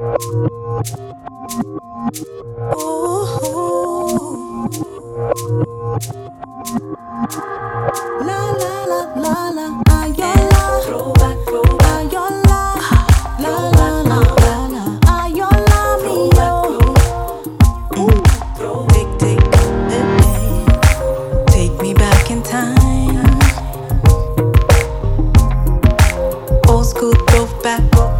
Ooh. La la la la la, Ayola. Throwback, Ayola. La la la la la, Ayola mio. Take me back in time. Old school throwback.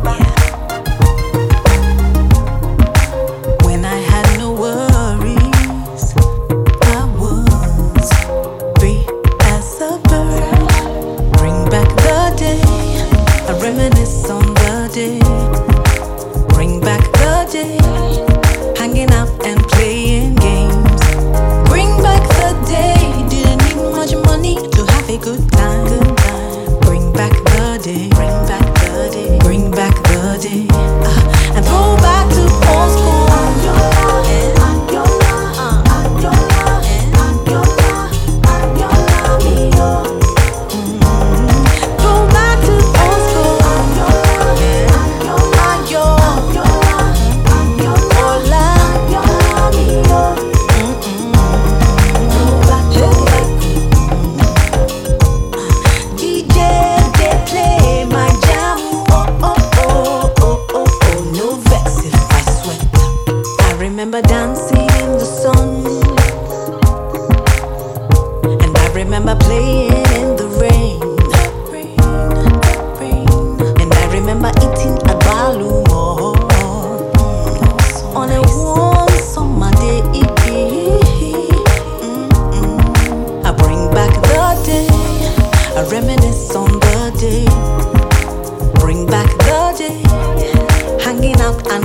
When I had no worries, I was free as a bird. Bring back the day, I reminisce on the day. Bring back the day, hanging out and playing games. Bring back the day, didn't need much money to have a good time. Bring back the day, bring back the day, bring back the day, and go back to old school. Remember dancing in the sun, and I remember playing in the rain. And I remember eating a balumo on a warm summer day. I bring back the day, I reminisce on the day. Bring back the day, hanging out and